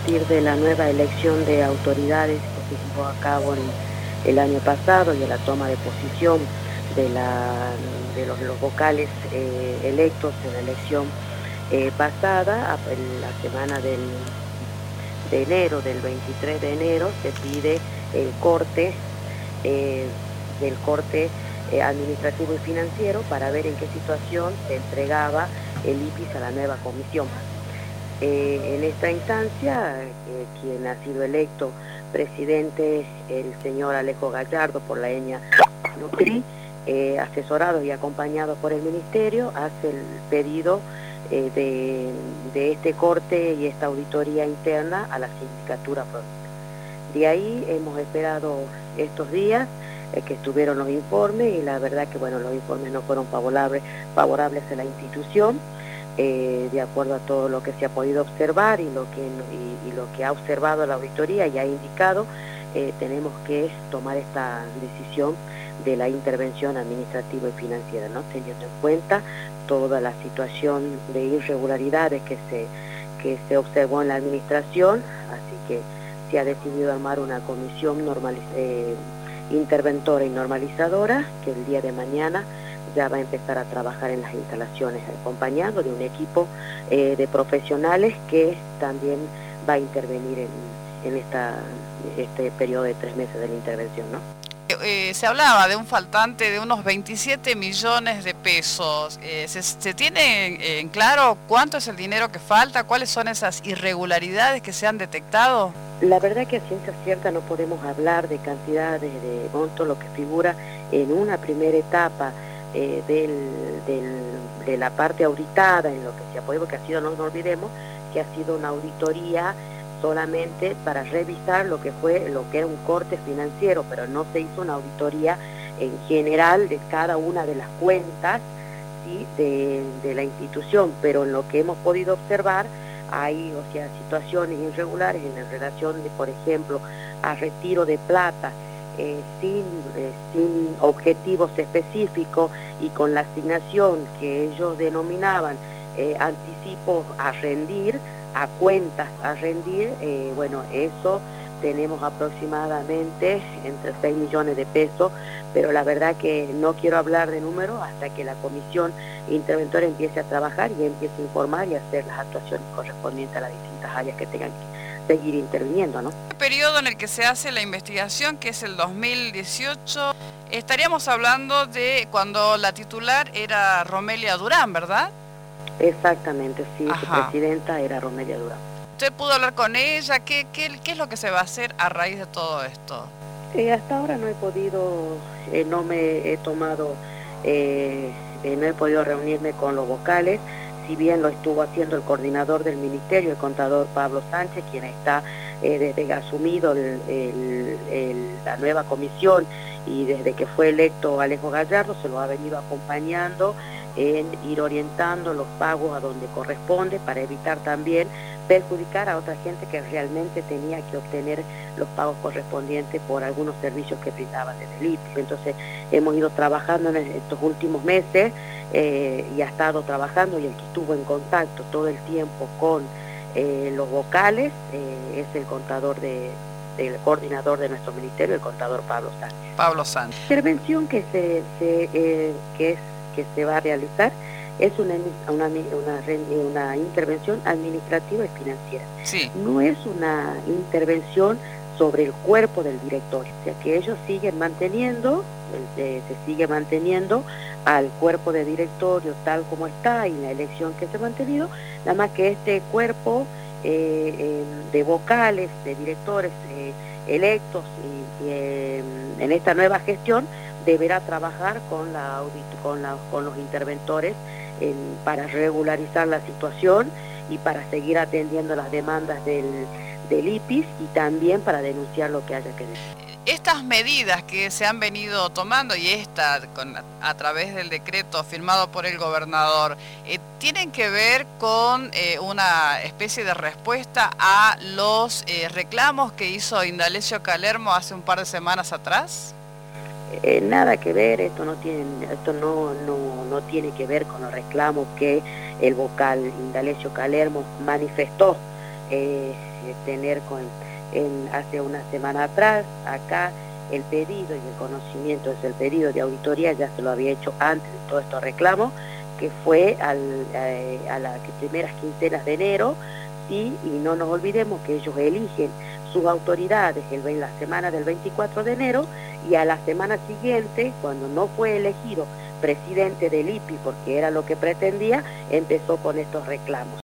partir de la nueva elección de autoridades que se llevó a cabo el año pasado y de la toma de posición de los vocales electos en la elección pasada, en la semana de enero, del 23 de enero, se pide el corte del corte administrativo y financiero para ver en qué situación se entregaba el IPIS a la nueva comisión. En esta instancia, quien ha sido electo presidente, el señor Alejo Gallardo, por la etnia Nutri, asesorado y acompañado por el Ministerio, hace el pedido de este corte y esta auditoría interna a la Sindicatura Provincial. De ahí hemos esperado estos días que estuvieron los informes y la verdad que bueno, los informes no fueron favorables a la institución. De acuerdo a todo lo que se ha podido observar y lo que ha observado la auditoría y ha indicado, tenemos que tomar esta decisión de la intervención administrativa y financiera, ¿no? Teniendo en cuenta toda la situación de irregularidades que se observó en la administración, así que se ha decidido armar una comisión interventora y normalizadora que el día de mañana ya va a empezar a trabajar en las instalaciones, acompañado de un equipo de profesionales que también va a intervenir en este periodo de 3 meses de la intervención, ¿no? Se hablaba de un faltante de unos 27 millones de pesos. ¿Se tiene en claro cuánto es el dinero que falta? ¿Cuáles son esas irregularidades que se han detectado? La verdad que a ciencia cierta no podemos hablar de cantidades de monto, lo que figura en una primera etapa de la parte auditada, en lo que se ha podido, que ha sido, no olvidemos, que ha sido una auditoría solamente para revisar lo que era un corte financiero, pero no se hizo una auditoría en general de cada una de las cuentas, ¿sí?, de la institución, pero en lo que hemos podido observar hay, situaciones irregulares en relación de, por ejemplo, a retiro de plata sin objetivos específicos y con la asignación que ellos denominaban anticipos a rendir, a cuentas a rendir, bueno, eso tenemos aproximadamente entre 6 millones de pesos, pero la verdad que no quiero hablar de números hasta que la comisión interventora empiece a trabajar y empiece a informar y a hacer las actuaciones correspondientes a las distintas áreas que tengan que seguir interviniendo, ¿no? El periodo en el que se hace la investigación, que es el 2018, estaríamos hablando de cuando la titular era Romelia Durán, ¿verdad? Exactamente, sí, Ajá. Su presidenta era Romelia Durán. ¿Usted pudo hablar con ella? ¿Qué es lo que se va a hacer a raíz de todo esto? Hasta ahora no he podido, no me he tomado, no he podido reunirme con los vocales, si bien lo estuvo haciendo el coordinador del ministerio, el contador Pablo Sánchez, quien está desde que ha asumido la nueva comisión y desde que fue electo Alejo Gallardo, se lo ha venido acompañando en ir orientando los pagos a donde corresponde para evitar también perjudicar a otra gente que realmente tenía que obtener los pagos correspondientes por algunos servicios que brindaban desde el IPIS. Entonces hemos ido trabajando en estos últimos meses y ha estado trabajando, y el que estuvo en contacto todo el tiempo con los vocales es el el coordinador de nuestro ministerio, el contador Pablo Sánchez. Pablo Sánchez. La intervención que se va a realizar es una intervención administrativa y financiera. Sí. No es una intervención sobre el cuerpo del directorio, o sea que ellos siguen manteniendo, se sigue manteniendo al cuerpo de directorio tal como está y la elección que se ha mantenido, nada más que este cuerpo de vocales, de directores electos y en esta nueva gestión deberá trabajar con los interventores para regularizar la situación y para seguir atendiendo las demandas del IPIS y también para denunciar lo que haya que decir. Estas medidas que se han venido tomando y a través del decreto firmado por el gobernador, ¿tienen que ver con una especie de respuesta a los reclamos que hizo Indalecio Calermo hace un par de semanas atrás? Nada que ver, esto no tiene que ver con los reclamos que el vocal Indalecio Calermo manifestó. tener hace una semana atrás acá el pedido y el conocimiento es el pedido de auditoría, ya se lo había hecho antes de todos estos reclamos, que fue a las primeras quincenas de enero, ¿sí? Y no nos olvidemos que ellos eligen sus autoridades en la semana del 24 de enero y a la semana siguiente, cuando no fue elegido presidente del IPI, porque era lo que pretendía, empezó con estos reclamos.